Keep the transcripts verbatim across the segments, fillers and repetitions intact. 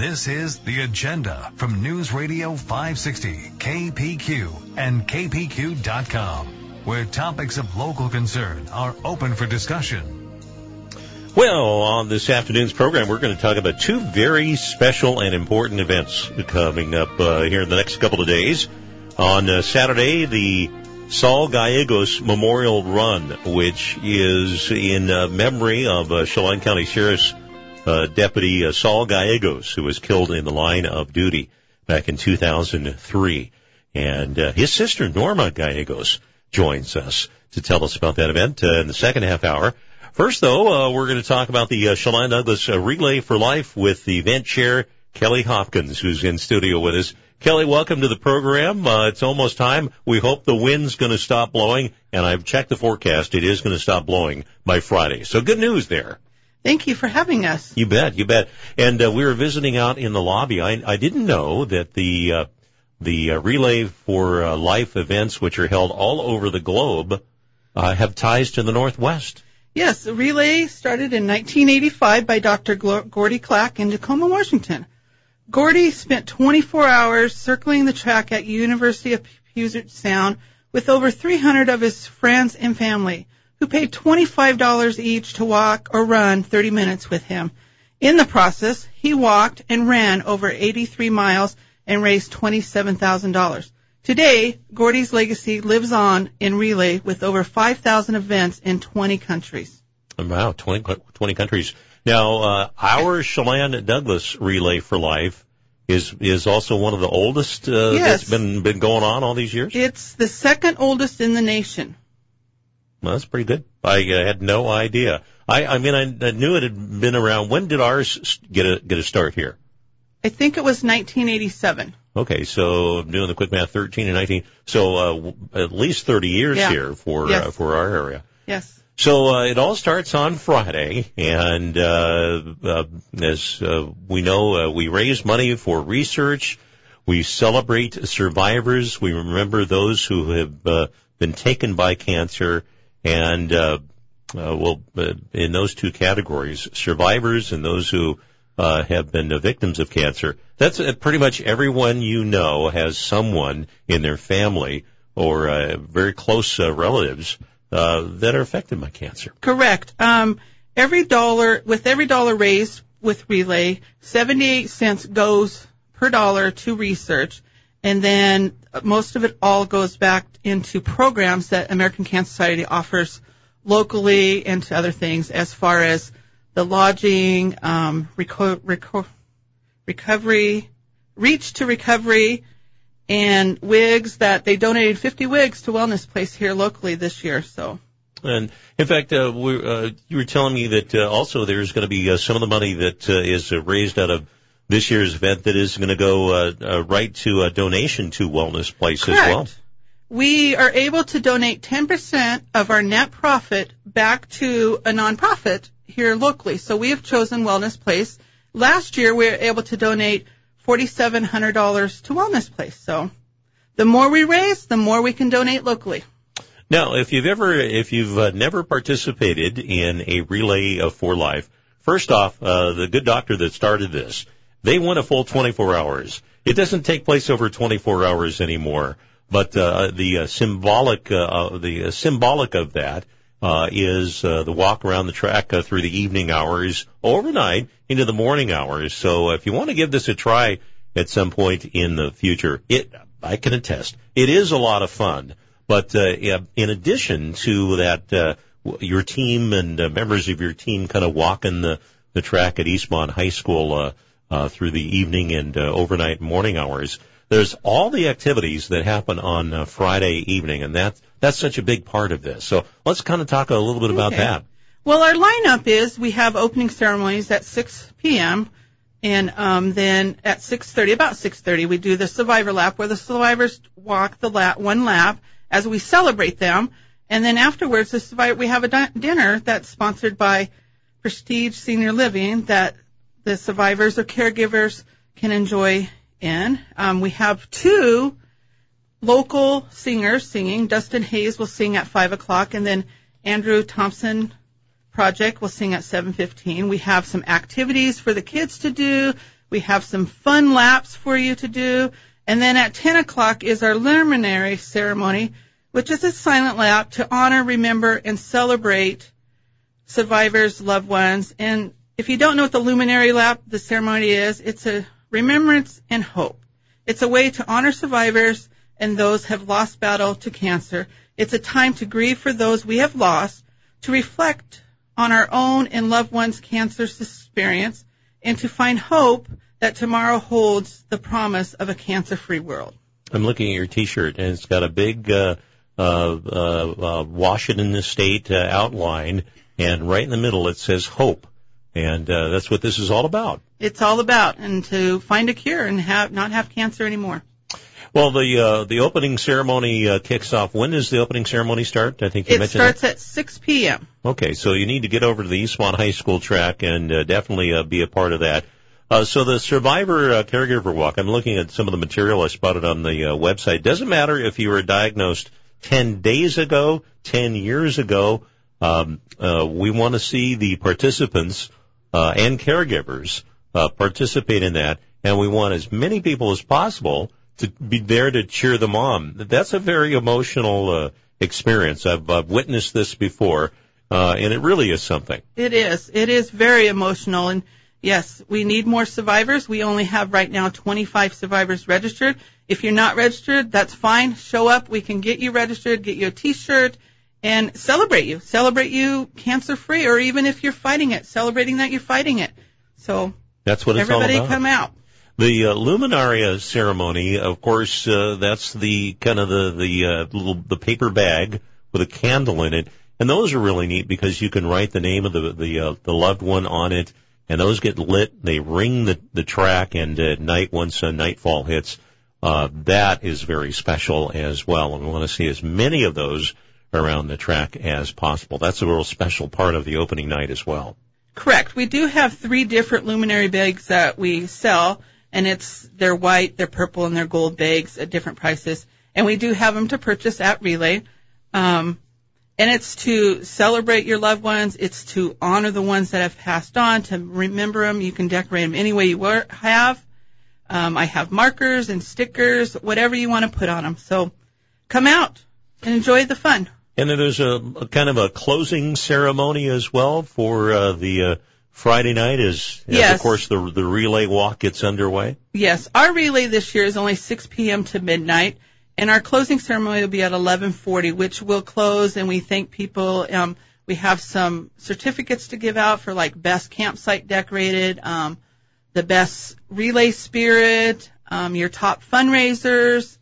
This is The Agenda from News Radio five sixty, K P Q, and K P Q dot com, where topics of local concern are open for discussion. Well, on this afternoon's program, we're going to talk about two very special and important events coming up uh, here in the next couple of days. On uh, Saturday, the Saul Gallegos Memorial Run, which is in uh, memory of uh, Chelan County Sheriff's uh, Deputy uh, Saul Gallegos, who was killed in the line of duty back in two thousand three. And uh, his sister, Norma Gallegos, joins us to tell us about that event uh, in the second half hour. First, though, uh, we're going to talk about the uh, Chelan Douglas uh, Relay for Life with the event chair, Kelly Hopkins, who's in studio with us. Kelly, welcome to the program. Uh, it's almost time. We hope the wind's going to stop blowing, and I've checked the forecast. It is going to stop blowing by Friday. So good news there. Thank you for having us. You bet, you bet. And uh, we were visiting out in the lobby. I, I didn't know that the uh, the uh, Relay for uh, Life events, which are held all over the globe, uh, have ties to the Northwest. Yes, the Relay started in nineteen eighty-five by Doctor Gordy Clack in Tacoma, Washington. Gordy spent twenty-four hours circling the track at University of Puget Sound with over three hundred of his friends and family, who paid twenty-five dollars each to walk or run thirty minutes with him. In the process, he walked and ran over eighty-three miles and raised twenty-seven thousand dollars. Today, Gordy's legacy lives on in Relay with over five thousand events in twenty countries. Wow, twenty, twenty countries. Now, uh, our Chelan Douglas Relay for Life is is also one of the oldest uh, yes. that's been been going on all these years? It's the second oldest in the nation. Well, that's pretty good. I uh, had no idea. I, I mean, I, I knew it had been around. When did ours get a get a start here? I think it was nineteen eighty-seven. Okay, so I'm doing the quick math, thirteen and nineteen. So uh, at least thirty years yeah. here for yes. uh, for our area. Yes. So uh, it all starts on Friday, and uh, uh, as uh, we know, uh, we raise money for research. We celebrate survivors. We remember those who have uh, been taken by cancer, and uh, uh, well, uh, in those two categories, survivors and those who uh, have been uh, victims of cancer. That's uh, pretty much everyone you know has someone in their family or uh, very close uh, relatives Uh, that are affected by cancer. Correct. Um, every dollar, with every dollar raised with Relay, seventy-eight cents goes per dollar to research, and then most of it all goes back into programs that American Cancer Society offers locally and to other things, as far as the lodging, um, reco- reco- recovery, reach to recovery, and wigs that they donated fifty wigs to Wellness Place here locally this year. So, and in fact, uh, we, uh, you were telling me that uh, also there's going to be uh, some of the money that uh, is uh, raised out of this year's event that is going to go uh, uh, right to a donation to Wellness Place. Correct. As well. We are able to donate ten percent of our net profit back to a nonprofit here locally. So we have chosen Wellness Place. Last year we were able to donate four thousand seven hundred dollars to Wellness Place. So the more we raise, the more we can donate locally. Now, if you've ever, if you've uh, never participated in a Relay uh, for Life, first off, uh, the good doctor that started this, they went a full twenty-four hours. It doesn't take place over twenty-four hours anymore, but uh, the uh, symbolic, uh, the uh, symbolic of that uh, is uh, the walk around the track uh, through the evening hours, overnight into the morning hours. So uh, if you want to give this a try at some point in the future, it I can attest it is a lot of fun. But uh, in addition to that, uh, your team and uh, members of your team kind of walking the the track at Eastmont High School uh, uh, through the evening and uh, overnight morning hours. There's all the activities that happen on uh, Friday evening, and that's that's such a big part of this. So let's kind of talk a little bit about okay. that. Well, our lineup is we have opening ceremonies at six p.m. and um, then at six thirty, about six thirty, we do the survivor lap where the survivors walk the lap, one lap as we celebrate them. And then afterwards, the survivor, we have a di- dinner that's sponsored by Prestige Senior Living that the survivors or caregivers can enjoy in. Um, we have two local singers singing. Dustin Hayes will sing at five o'clock, and then Andrew Thompson Project will sing at seven fifteen. We have some activities for the kids to do. We have some fun laps for you to do. And then at ten o'clock is our luminary ceremony, which is a silent lap to honor, remember, and celebrate survivors, loved ones. And if you don't know what the luminary lap, the ceremony is, it's a remembrance and hope. It's a way to honor survivors and those have lost battle to cancer. It's a time to grieve for those we have lost, to reflect on our own and loved ones' cancer experience, and to find hope that tomorrow holds the promise of a cancer-free world. I'm looking at your T-shirt, and it's got a big uh, uh, uh, uh, Washington State uh, outline, and right in the middle it says hope. And uh, that's what this is all about. It's all about, and to find a cure and have not have cancer anymore. Well, the uh, the opening ceremony uh, kicks off. When does the opening ceremony start? I think you it mentioned starts that. at six p.m. Okay, so you need to get over to the Eastmont High School track and uh, definitely uh, be a part of that. Uh, so the Survivor uh, Caregiver Walk, I'm looking at some of the material I spotted on the uh, website. Doesn't matter if you were diagnosed ten days ago, ten years ago. Um, uh, we want to see the participants uh, and caregivers uh, participate in that, and we want as many people as possible to be there to cheer them on. That's a very emotional uh, experience. I've, I've witnessed this before, uh, and it really is something. It is. It is very emotional, and yes, we need more survivors. We only have right now twenty-five survivors registered. If you're not registered, that's fine. Show up. We can get you registered, get you a T-shirt, and celebrate you. Celebrate you cancer-free, or even if you're fighting it, celebrating that you're fighting it. So that's what it's all about. Everybody come out. The uh, Luminaria ceremony, of course, uh, that's the kind of the the uh, little the paper bag with a candle in it, and those are really neat because you can write the name of the the uh, the loved one on it, and those get lit. They ring the the track, and at night, once uh, nightfall hits, uh, that is very special as well. And we want to see as many of those around the track as possible. That's a real special part of the opening night as well. Correct. We do have three different luminary bags that we sell. And it's, they're white, they're purple, and they're gold bags at different prices. And we do have them to purchase at Relay. Um, and it's to celebrate your loved ones. It's to honor the ones that have passed on, to remember them. You can decorate them any way you were, have. Um, I have markers and stickers, whatever you want to put on them. So come out and enjoy the fun. And then there's a, a kind of a closing ceremony as well for uh, the uh, Friday night is, as yes. of course, the the relay walk gets underway. Yes. Our relay this year is only six p.m. to midnight, and our closing ceremony will be at eleven forty, which will close, and we thank people. Um, we have some certificates to give out for, like, best campsite decorated, um, the best relay spirit, um, your top fundraisers,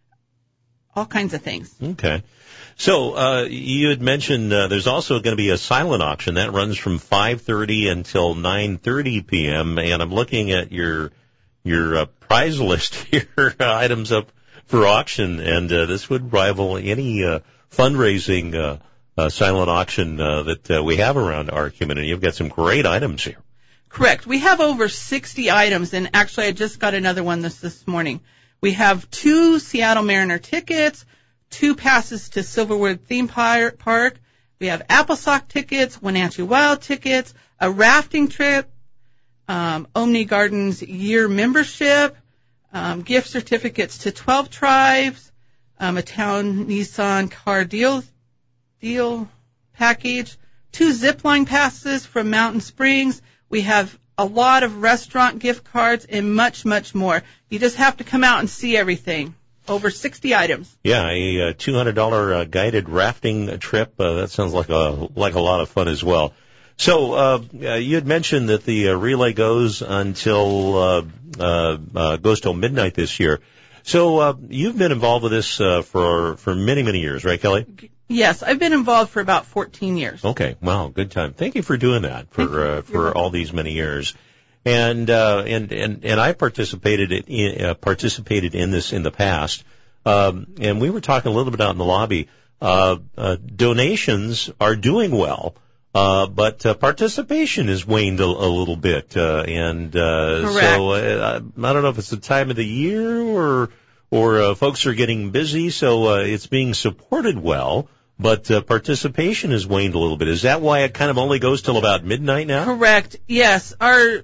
all kinds of things. Okay. So uh, you had mentioned uh, there's also going to be a silent auction that runs from five thirty until nine thirty p.m. And I'm looking at your your uh, prize list here, items up for auction, and uh, this would rival any uh, fundraising uh, uh, silent auction uh, that uh, we have around our community. You've got some great items here. Correct. We have over sixty items, and actually I just got another one this this morning. We have two Seattle Mariner tickets, two passes to Silverwood Theme Park. We have Applesock tickets, Wenatchee Wild tickets, a rafting trip, um, Omni Gardens year membership, um, gift certificates to twelve tribes, um, a Town Nissan car deal deal package, two zipline passes from Mountain Springs. We have a lot of restaurant gift cards and much, much more. You just have to come out and see everything. Over sixty items. Yeah, a two hundred dollars uh, guided rafting trip. Uh, that sounds like a like a lot of fun as well. So uh, uh, you had mentioned that the uh, relay goes until uh, uh, uh, goes till midnight this year. So uh, you've been involved with this uh, for for many many years, right, Kelly? Yes, I've been involved for about fourteen years. Okay, wow, good time. Thank you for doing that for uh, for all these many years. And, uh, and, and, and I participated in, uh, participated in this in the past. Um, and we were talking a little bit out in the lobby. Uh, uh, donations are doing well, uh, but, uh, participation has waned a, a little bit. Uh, and, uh, so, uh, I don't know if it's the time of the year or, or, uh, folks are getting busy. So, uh, it's being supported well. But uh, participation has waned a little bit. Is that why it kind of only goes till about midnight now? Correct. Yes. Our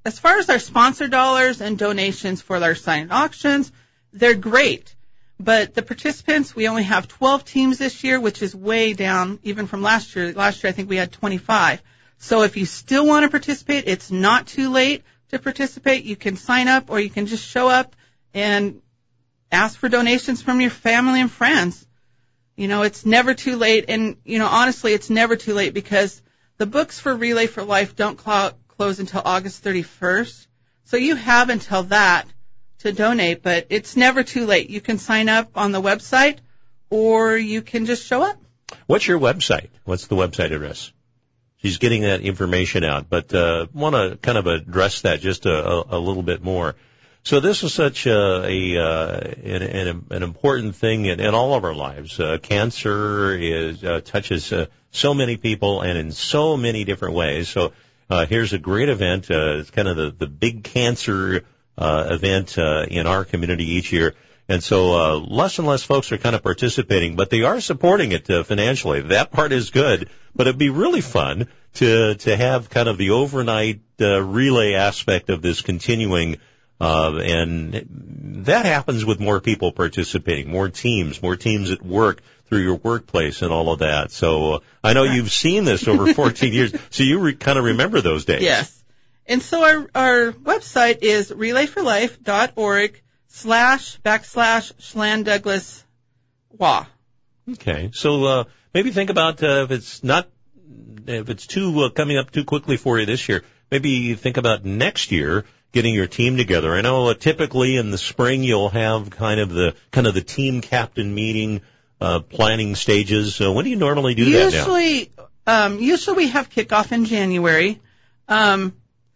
as far as our sponsor dollars and donations for our silent auctions, they're great. But the participants, we only have twelve teams this year, which is way down even from last year. Last year, I think we had twenty-five. So if you still want to participate, it's not too late to participate. You can sign up, or you can just show up and ask for donations from your family and friends. You know, it's never too late. And, you know, honestly, it's never too late because the books for Relay for Life don't cl- close until August thirty-first. So you have until that to donate, but it's never too late. You can sign up on the website, or you can just show up. What's your website? What's the website address? She's getting that information out, but uh, want to kind of address that just a, a, a little bit more. So this is such a, a uh, an, an, an important thing in, in all of our lives. Uh, cancer is uh, touches uh, so many people and in so many different ways. So uh, here's a great event. Uh, it's kind of the, the big cancer uh, event uh, in our community each year. And so uh, less and less folks are kind of participating, but they are supporting it uh, financially. That part is good, but it'd be really fun to to have kind of the overnight uh, relay aspect of this continuing. Uh, and that happens with more people participating, more teams, more teams at work through your workplace and all of that. So uh, I know you've seen this over fourteen years, so you re- kind of remember those days. Yes. And so our, our website is relayforlife.org slash backslash Schland Douglas W A. Okay. So uh, maybe think about uh, if it's not, if it's too uh, coming up too quickly for you this year, maybe think about next year getting your team together. I know uh, typically in the spring you'll have kind of the kind of the team captain meeting, uh, planning stages. So when do you normally do that now? Usually, um, usually we have kickoff in January. Um,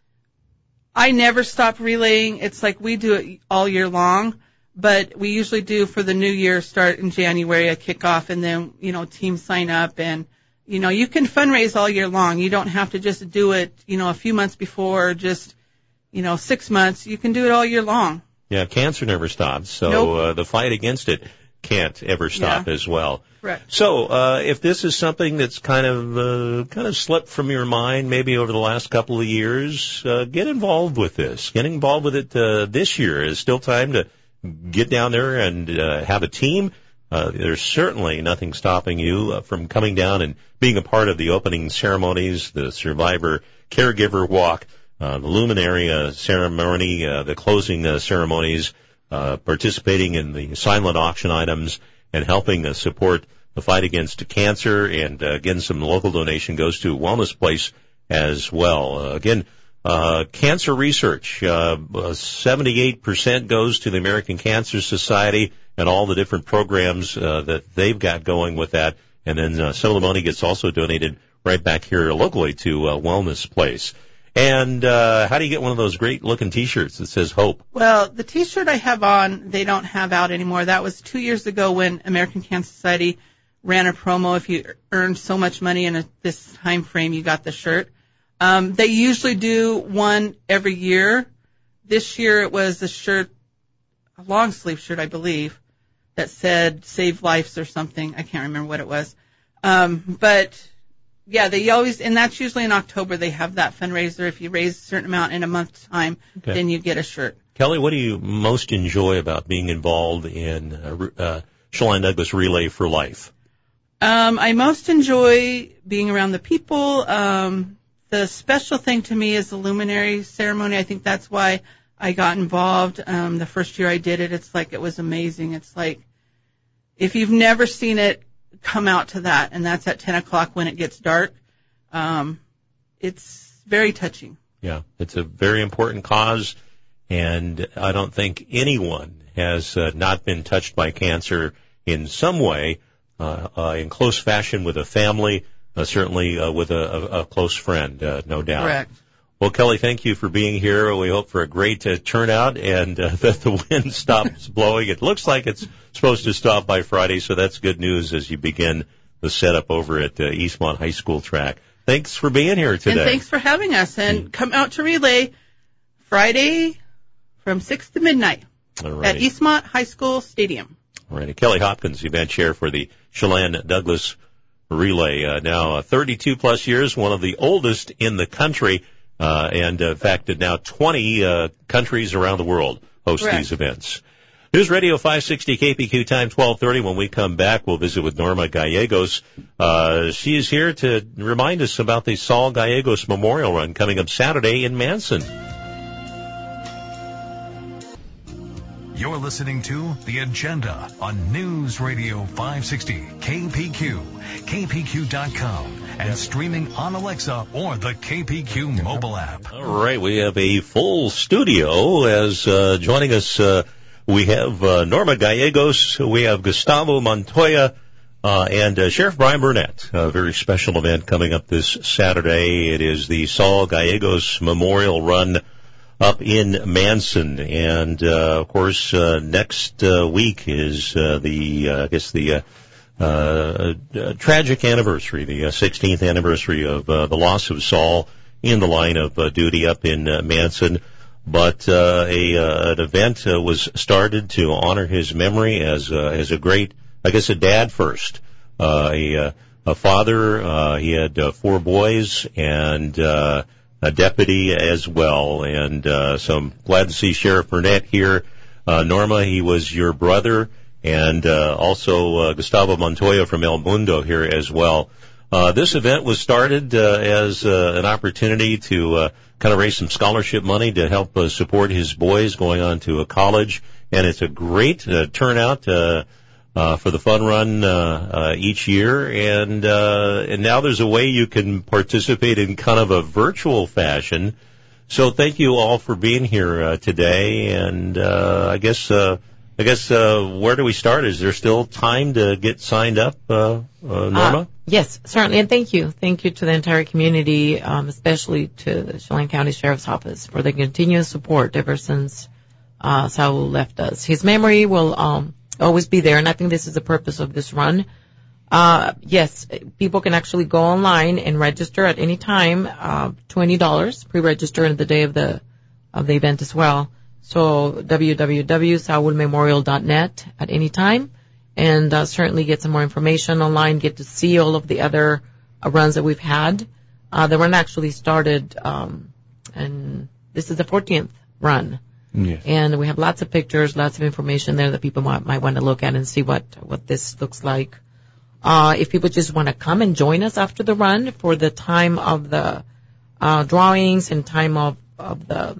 I never stop relaying. It's like we do it all year long, but we usually do for the new year start in January a kickoff, and then you know teams sign up, and you know you can fundraise all year long. You don't have to just do it you know a few months before, or just you know, six months. You can do it all year long. Yeah, cancer never stops, so nope. uh, the fight against it can't ever stop yeah. as well. Right. So uh, if this is something that's kind of uh, kind of slipped from your mind maybe over the last couple of years, uh, get involved with this. Getting involved with it uh, this year is still time to get down there and uh, have a team. Uh, there's certainly nothing stopping you uh, from coming down and being a part of the opening ceremonies, the Survivor Caregiver Walk, Uh, the luminary uh, ceremony, uh, the closing uh, ceremonies, uh, participating in the silent auction items, and helping uh, support the fight against cancer. And uh, again, some local donation goes to Wellness Place as well. Uh, again, uh, cancer research, uh, seventy-eight percent goes to the American Cancer Society and all the different programs uh, that they've got going with that. And then uh, some of the money gets also donated right back here locally to uh, Wellness Place. And uh, how do you get one of those great-looking T-shirts that says Hope? Well, the T-shirt I have on, they don't have out anymore. That was two years ago when American Cancer Society ran a promo. If you earned so much money in a, this time frame, you got the shirt. Um, they usually do one every year. This year it was a shirt, a long-sleeve shirt, I believe, that said Save Lives or something. I can't remember what it was. Um, but... Yeah, they always, and that's usually in October, they have that fundraiser. If you raise a certain amount in a month's time, okay. then you get a shirt. Kelly, what do you most enjoy about being involved in uh, uh, Schland Douglas Relay for Life? Um, I most enjoy being around the people. Um, the special thing to me is the luminary ceremony. I think that's why I got involved. Um, the first year I did it, it's like it was amazing. It's like, if you've never seen it, come out to that, and that's at ten o'clock when it gets dark. Um, it's very touching. Yeah, it's a very important cause, and I don't think anyone has uh, not been touched by cancer in some way, uh, uh, in close fashion with a family, uh, certainly uh, with a, a, a close friend, uh, no doubt. Correct. Well, Kelly, thank you for being here. We hope for a great uh, turnout and uh, that the wind stops blowing. It looks like it's supposed to stop by Friday, so that's good news as you begin the setup over at uh, Eastmont High School track. Thanks for being here today. And thanks for having us. And mm. come out to Relay Friday from six to midnight Alrighty. At Eastmont High School Stadium. All right. Kelly Hopkins, event chair for the Schland Douglas Relay. Uh, now uh, thirty-two plus years, one of the oldest in the country. Uh, and uh, in fact, now twenty uh, countries around the world host Correct. these events. News Radio five sixty K P Q time twelve thirty. When we come back, we'll visit with Norma Gallegos. Uh, she is here to remind us about the Saul Gallegos Memorial Run coming up Saturday in Manson. You're listening to The Agenda on News Radio five sixty K P Q, K P Q dot com, and streaming on Alexa or the K P Q mobile app. All right, we have a full studio as uh, joining us. Uh, we have uh, Norma Gallegos, we have Gustavo Montoya, uh, and uh, Sheriff Brian Burnett. A very special event coming up this Saturday. It is the Saul Gallegos Memorial Run up in Manson, and uh, of course, uh, next uh, week is uh, the uh, I guess the uh, uh, uh, tragic anniversary, the uh, sixteenth anniversary of uh, the loss of Saul in the line of uh, duty up in uh, Manson. But uh, a uh, an event uh, was started to honor his memory as uh, as a great, I guess, a dad first, uh, a uh, a father. Uh, he had uh, four boys and. Uh, A deputy as well, and uh, so I'm glad to see Sheriff Burnett here. Uh, Norma, he was your brother, and uh, also uh, Gustavo Montoya from El Mundo here as well. Uh, this event was started uh, as uh, an opportunity to uh, kind of raise some scholarship money to help uh, support his boys going on to a college, and it's a great uh, turnout uh, uh, for the fun run uh, uh, each year, and uh, and now there's a way you can participate in kind of a virtual fashion. So thank you all for being here uh, today, and uh, I guess uh, I guess uh, where do we start? Is there still time to get signed up, uh, uh, Norma? Uh, yes, certainly, and thank you, thank you to the entire community, um, especially to the Chelan County Sheriff's Office for the continuous support ever since uh, Saul left us. His memory will um, always be there, and I think this is the purpose of this run. Uh, yes, people can actually go online and register at any time, uh, twenty dollars, pre-register on the day of the, of the event as well. So w w w dot saul memorial dot net at any time, and uh, certainly get some more information online, get to see all of the other uh, runs that we've had. Uh, the run actually started, um, and this is the fourteenth run. Yes. And we have lots of pictures, lots of information there that people might, might want to look at and see what, what this looks like. Uh, if people just want to come and join us after the run for the time of the uh, drawings and time of, of the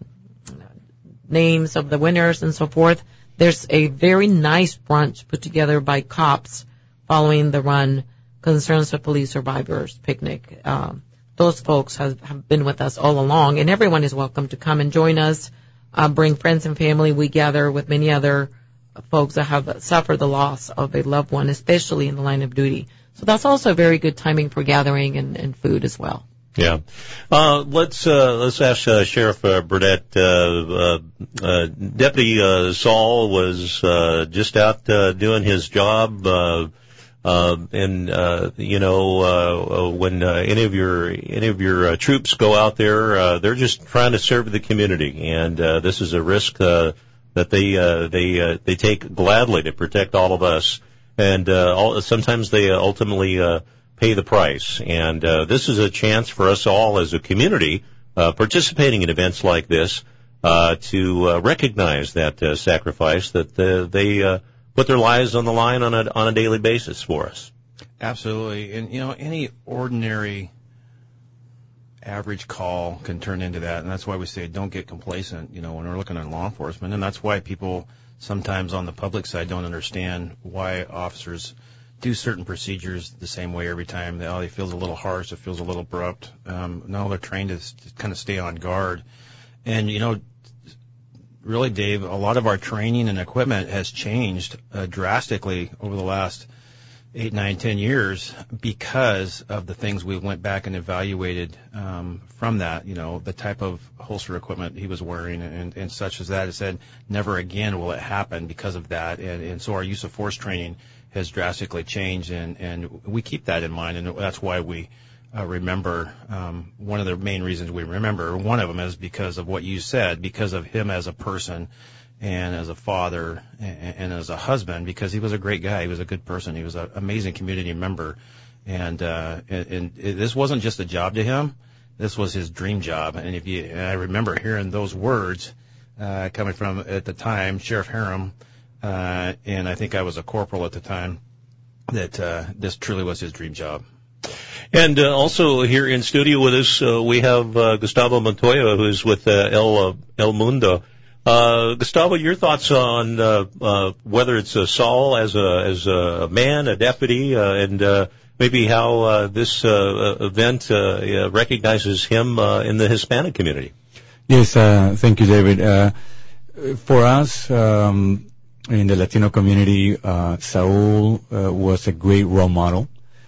names of the winners and so forth, there's a very nice brunch put together by cops following the run, Concerns for Police Survivors Picnic. Uh, those folks have, have been with us all along, and everyone is welcome to come and join us, uh, bring friends and family. We gather with many other folks that have suffered the loss of a loved one, especially in the line of duty. So that's also very good timing for gathering and, and food as well. Yeah. Uh, let's, uh, let's ask, uh, Sheriff uh, Burnett, uh, uh, uh, Deputy, uh, Saul was, uh, just out, uh, doing his job, uh, uh, and, uh, you know, uh, when, uh, any of your, any of your, uh, troops go out there, uh, they're just trying to serve the community, and, uh, this is a risk, uh, that they, uh, they, uh, they take gladly to protect all of us, and, uh, all, sometimes they uh, ultimately, uh, pay the price. And uh, this is a chance for us all as a community uh, participating in events like this uh, to uh, recognize that uh, sacrifice that uh, they uh, put their lives on the line on a on a daily basis for us. Absolutely. And, you know, any ordinary average call can turn into that. And that's why we say don't get complacent, you know, when we're looking at law enforcement. And that's why people sometimes on the public side don't understand why officers do certain procedures the same way every time. They, oh, it feels a little harsh, it feels a little abrupt. Um, no, they're trained to, to kind of stay on guard. And, you know, really, Dave, a lot of our training and equipment has changed uh, drastically over the last eight, nine, ten years because of the things we went back and evaluated um, from that. You know, the type of holster equipment he was wearing and, and such as that. It said never again will it happen because of that. And, and so our use of force training has drastically changed, and, and we keep that in mind, and that's why we uh, remember. Um, one of the main reasons we remember, one of them is because of what you said, because of him as a person and as a father and, and as a husband, because he was a great guy. He was a good person. He was an amazing community member, and, uh, and, and it, this wasn't just a job to him. this was his dream job. And if you, and I remember hearing those words uh, coming from, at the time, Sheriff Harum, uh, and I think I was a corporal at the time, that uh, this truly was his dream job. And uh, also here in studio with us, uh, we have uh, Gustavo Montoya, who's with uh, El uh, El Mundo. Uh, Gustavo, your thoughts on uh, uh, whether it's uh, Saul as a as a man, a deputy, uh, and uh, maybe how uh, this uh, event uh, uh, recognizes him uh, in the Hispanic community. Yes, uh, thank you, David. Uh, for us, um, in the Latino community, uh, Saul uh, was a great role model.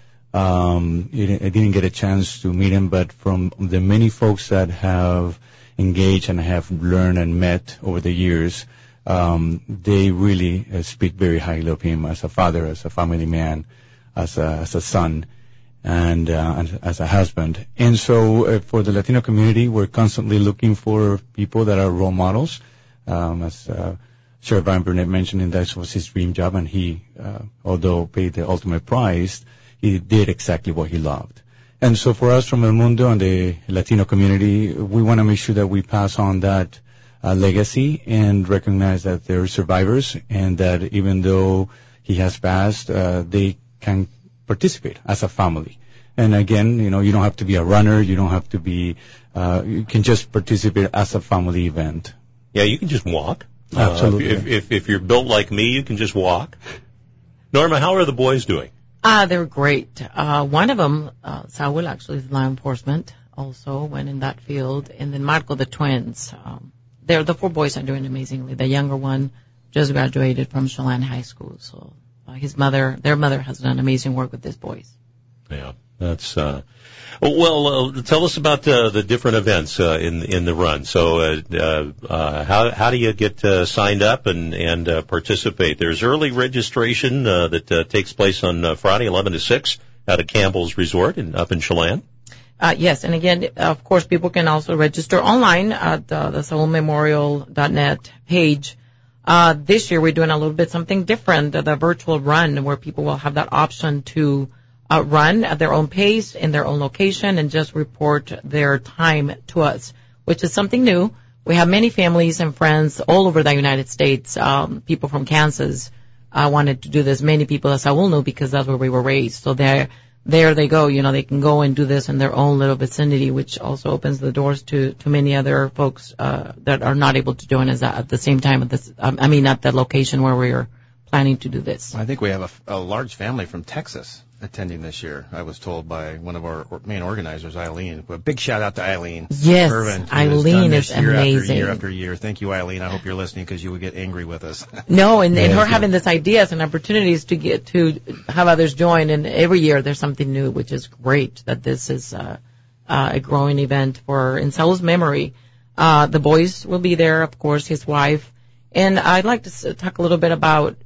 Um, I didn't get a chance to meet him, but from the many folks that have engaged and have learned and met over the years, um, they really uh, speak very highly of him as a father, as a family man, as a, as a son, and, uh, and as a husband. And so uh, for the Latino community, we're constantly looking for people that are role models. Um, as uh, Sheriff Brian Burnett mentioned, and that was his dream job, and he, uh, although paid the ultimate price, he did exactly what he loved. And so for us from El Mundo and the Latino community, we want to make sure that we pass on that uh, legacy and recognize that there are survivors, and that even though he has passed, uh, they can participate as a family. And again, you know, you don't have to be a runner. You don't have to be, uh, you can just participate as a family event. Yeah, you can just walk. Absolutely. Uh, if, if, if you're built like me, you can just walk. Norma, how are the boys doing? Ah, they're great. Uh, one of them, uh, Saul, actually is law enforcement, also went in that field. And then Marco, the twins. Um, they're, the four boys are doing amazingly. The younger one just graduated from Chelan High School. So uh, his mother, their mother has done amazing work with these boys. Yeah, that's, uh, well, uh, tell us about uh, the different events uh, in in the run. So, uh, uh, uh, how how do you get uh, signed up and and uh, participate? There's early registration uh, that uh, takes place on uh, Friday, eleven to six, out at Campbell's Resort in up in Chelan. Uh, yes, and again, of course, people can also register online at uh, the Saul Memorial dot net page. Uh, this year, we're doing a little bit something different, the virtual run, where people will have that option to Uh, run at their own pace in their own location and just report their time to us, which is something new. We have many families and friends all over the United States. Um, people from Kansas uh, wanted to do this. Many people, as I will know, because that's where we were raised. So there, there they go. You know, they can go and do this in their own little vicinity, which also opens the doors to to many other folks uh, that are not able to join us at the same time. At this, um, I mean, at the location where we are planning to do this. I think we have a, a large family from Texas attending this year. I was told by one of our main organizers, Eileen. A big shout out to Eileen. Yes, Irvin, Eileen is year amazing. After year after year. Thank you, Eileen. I hope you're listening because you would get angry with us. No, and, and Yes, her yes. having this ideas and opportunities to get to have others join, and every year there's something new, which is great that this is uh, uh, a growing event for in Saul's memory. Uh, the boys will be there, of course, his wife, and I'd like to s- talk a little bit about.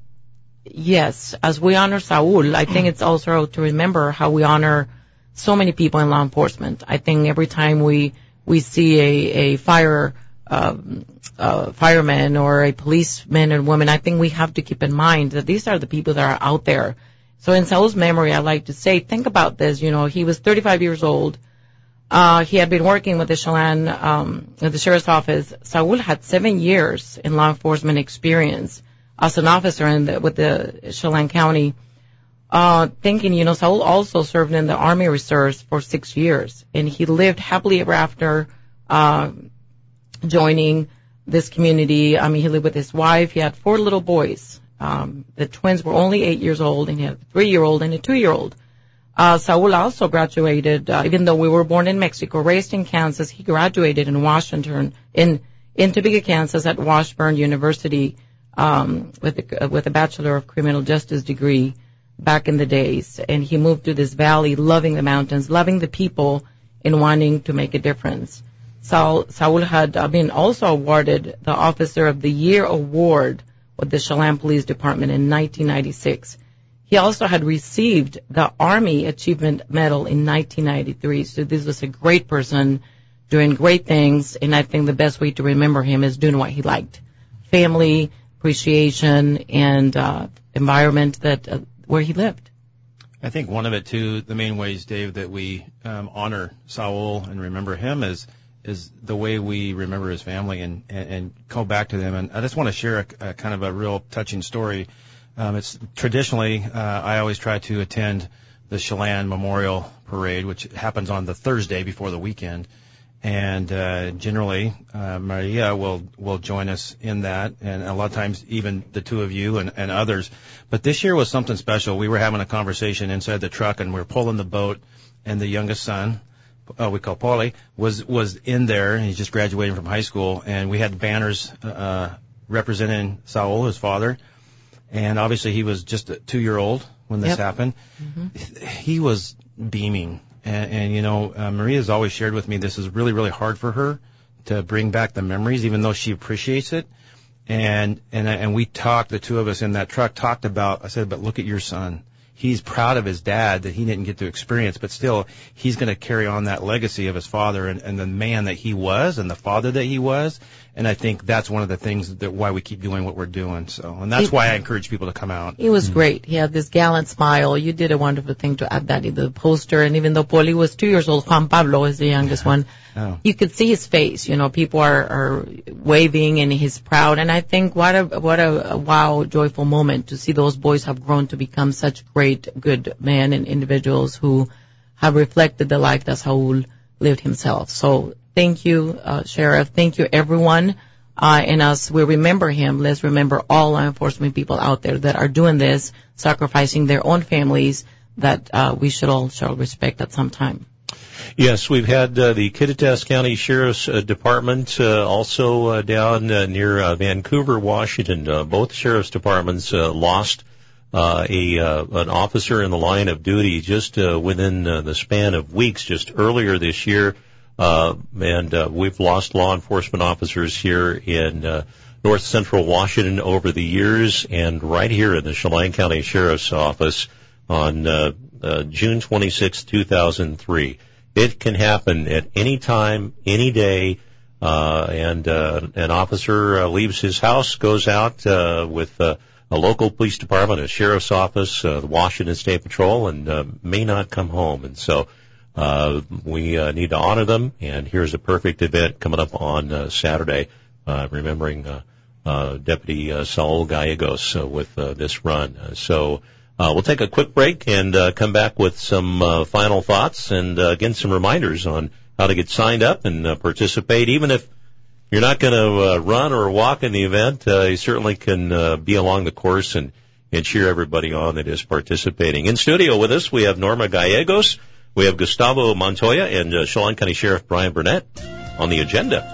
Yes, as we honor Saul, I think it's also to remember how we honor so many people in law enforcement. I think every time we we see a a fire um, uh, fireman or a policeman and woman, I think we have to keep in mind that these are the people that are out there. So in Saul's memory, I like to say, think about this. You know, he was thirty-five years old. Uh, he had been working with the Chelan, um, with the sheriff's office. Saul had seven years in law enforcement experience as an officer in the, with the Chelan County, uh, thinking, you know, Saul also served in the Army Reserves for six years, and he lived happily ever after, uh, joining this community. I mean, he lived with his wife. He had four little boys. Um, the twins were only eight years old, and he had a three-year-old and a two-year-old. Uh, Saul also graduated, uh, even though we were born in Mexico, raised in Kansas, he graduated in Washington, in, in Topeka, Kansas at Washburn University, Um, with a, with a Bachelor of Criminal Justice degree back in the days. And he moved to this valley, loving the mountains, loving the people, and wanting to make a difference. Saul, Saul had uh, been also awarded the Officer of the Year Award with the Chelan Police Department in nineteen ninety-six. He also had received the Army Achievement Medal in nineteen ninety-three. So this was a great person doing great things, and I think the best way to remember him is doing what he liked. Family, appreciation, and uh, environment that uh, where he lived. I think one of it too, the main ways, Dave, that we um, honor Saul and remember him is is the way we remember his family and, and, and go back to them. And I just want to share a, a kind of a real touching story. Um, it's traditionally, uh, I always try to attend the Chelan Memorial Parade, which happens on the Thursday before the weekend. And uh, generally, uh, Maria will will join us in that, and a lot of times even the two of you and, and others. But this year was something special. We were having a conversation inside the truck, and we were pulling the boat, and the youngest son, uh, we call Paulie, was was in there, and he's just graduating from high school, and we had banners uh, representing Saul, his father, and obviously he was just a two-year-old when this Yep. happened. Mm-hmm. He was beaming. And, and, you know, uh, Maria's always shared with me this is really, really hard for her to bring back the memories, even though she appreciates it. And, and, and we talked, the two of us in that truck talked about, I said, but look at your son. He's proud of his dad that he didn't get to experience, but still he's going to carry on that legacy of his father and, and the man that he was and the father that he was. And I think that's one of the things that why we keep doing what we're doing. So, and that's It- why I encourage people to come out. He was great. He had this gallant smile. You did a wonderful thing to add that in the poster. And even though Poli was two years old, Juan Pablo is the youngest one. Oh. You could see his face. You know, people are, are waving and he's proud. And I think what a what a, a wow, joyful moment to see those boys have grown to become such great, good men and individuals who have reflected the life that Saul lived himself. So thank you, uh, Sheriff. Thank you, everyone. Uh, and as we remember him, let's remember all law enforcement people out there that are doing this, sacrificing their own families, that uh, we should all shall respect at some time. Yes, we've had uh, the Kittitas County Sheriff's uh, Department uh, also uh, down uh, near uh, Vancouver, Washington. Uh, both sheriff's departments uh, lost uh, a uh, an officer in the line of duty just uh, within uh, the span of weeks, just earlier this year. Uh, and uh, we've lost law enforcement officers here in uh, north central Washington over the years, and right here in the Chelan County Sheriff's Office on uh, uh, June twenty-sixth, two thousand three. It can happen at any time, any day, uh, and uh, an officer uh, leaves his house, goes out uh, with uh, a local police department, a sheriff's office, uh, the Washington State Patrol, and uh, may not come home. And so uh, we uh, need to honor them, and here's a perfect event coming up on uh, Saturday, uh, remembering uh, uh, Deputy uh, Saul Gallegos uh, with uh, this run. Uh, so Uh, we'll take a quick break and uh, come back with some uh, final thoughts and, uh, again, some reminders on how to get signed up and uh, participate. Even if you're not going to uh, run or walk in the event, uh, you certainly can uh, be along the course and, and cheer everybody on that is participating. In studio with us, we have Norma Gallegos, we have Gustavo Montoya, and uh, Chelan County Sheriff Brian Burnett on the agenda.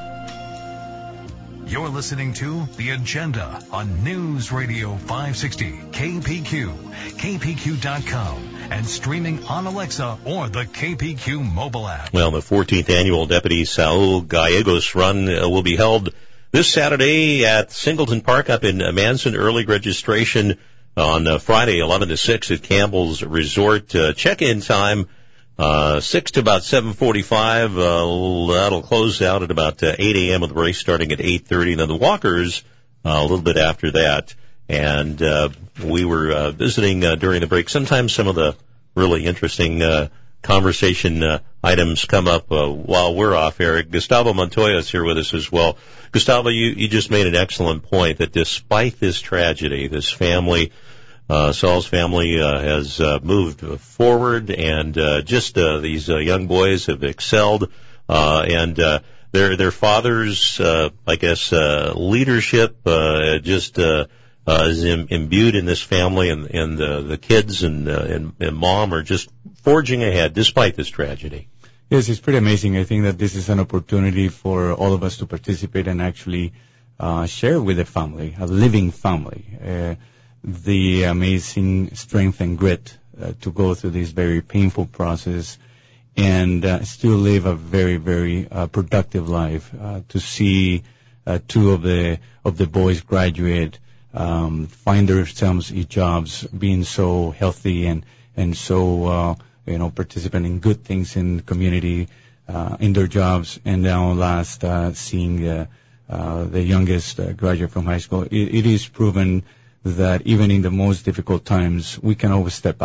You're listening to The Agenda on News Radio five sixty K P Q, K P Q dot com, and streaming on Alexa or the K P Q mobile app. Well, the fourteenth annual Deputy Saul Gallegos Run uh, will be held this Saturday at Singleton Park up in Manson. Early registration on uh, Friday, eleven to six at Campbell's Resort. Uh, check-in time Uh, six to about seven forty-five, uh, that'll close out at about uh, eight a.m. with the race starting at eight thirty, and then the walkers, uh, a little bit after that. And, uh, we were, uh, visiting, uh, during the break. Sometimes some of the really interesting, uh, conversation, uh, items come up, uh, while we're off air. Gustavo Montoya is here with us as well. Gustavo, you, you just made an excellent point that despite this tragedy, this family, Uh, Saul's family uh, has uh, moved forward, and uh, just uh, these uh, young boys have excelled, uh, and uh, their their father's, uh, I guess, uh, leadership uh, just uh, uh, is im- imbued in this family, and and uh, the kids and, uh, and and mom are just forging ahead despite this tragedy. Yes, it's pretty amazing. I think that this is an opportunity for all of us to participate and actually uh, share with the family, a living family. Uh, the amazing strength and grit uh, to go through this very painful process and uh, still live a very, very uh, productive life. Uh, to see uh, two of the of the boys graduate, um, find themselves jobs, being so healthy and and so uh, you know participating in good things in the community, uh, in their jobs, and now last uh, seeing uh, uh, the youngest uh, graduate from high school. It, it is proven that even in the most difficult times, we can always step up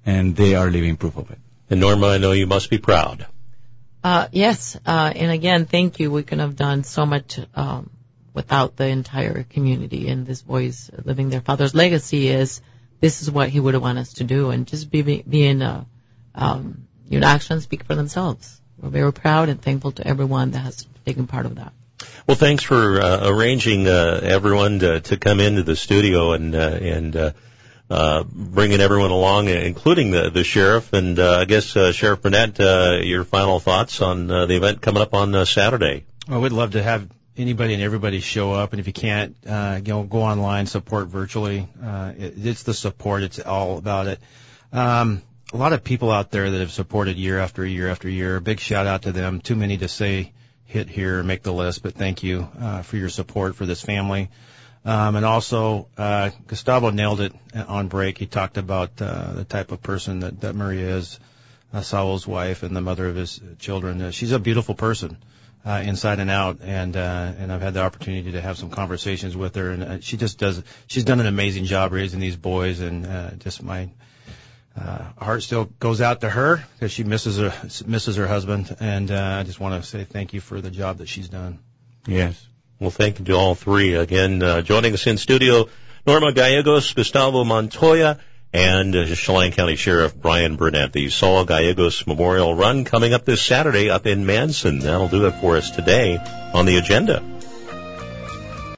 and they are living proof of it. And Norma, I know you must be proud. Uh, yes, uh, and again, thank you. We couldn't have done so much um, without the entire community and this boys living their father's legacy. Is this is what he would have wanted us to do, and just be, be being uh, um, your actions speak for themselves. We're very proud and thankful to everyone that has taken part of that. Well, thanks for uh, arranging uh, everyone to, to come into the studio and uh, and uh, uh, bringing everyone along, including the, the sheriff. And uh, I guess uh, Sheriff Burnett, uh, your final thoughts on uh, the event coming up on uh, Saturday? Well, we'd love to have anybody and everybody show up, and if you can't, uh, you know, go online, support virtually. Uh, it, it's the support; it's all about it. Um, a lot of people out there that have supported year after year after year. Big shout out to them. Too many to say hit here and make the list, but thank you uh, for your support for this family. Um, and also, uh, Gustavo nailed it on break. He talked about uh, the type of person that, that Maria is, uh, Saul's wife and the mother of his children. Uh, she's a beautiful person, uh, inside and out, and uh, and I've had the opportunity to have some conversations with her, and uh, she just does. She's done an amazing job raising these boys, and uh, just my uh, heart still goes out to her because she misses her misses her husband, and uh, I just want to say thank you for the job that she's done. Yes. Well, thank you to all three. Again, uh, joining us in studio, Norma Gallegos, Gustavo Montoya, and uh, Chelan County Sheriff Brian Burnett. The Saul Gallegos Memorial Run coming up this Saturday up in Manson. That'll do it for us today on the agenda.